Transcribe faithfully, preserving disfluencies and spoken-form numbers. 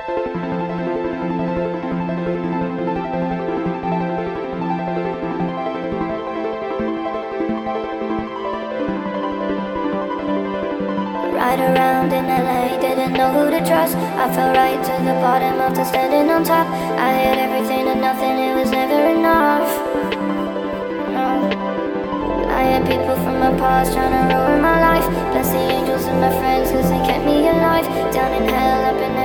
Ride around in L A, didn't know who to trust. I fell right to the bottom after standing on top. I had everything and nothing, it was never enough. No. I had people from my past trying to ruin my life. Bless the angels and my friends, cause they kept me alive. Down in hell, up in